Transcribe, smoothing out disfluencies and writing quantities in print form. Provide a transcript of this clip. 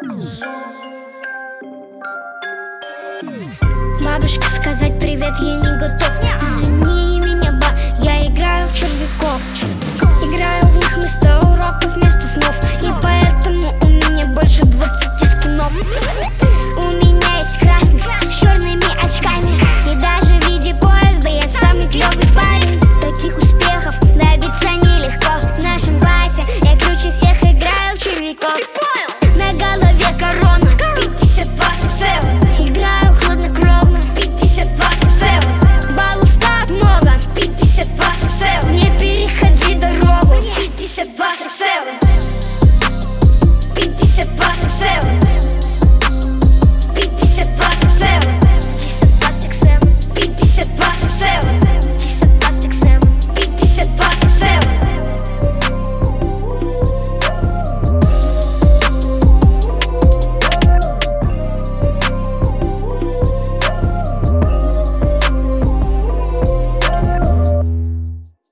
Бабушке сказать привет я не готов. Извини меня, ба, я играю в червяков. Играю в них вместо уроков.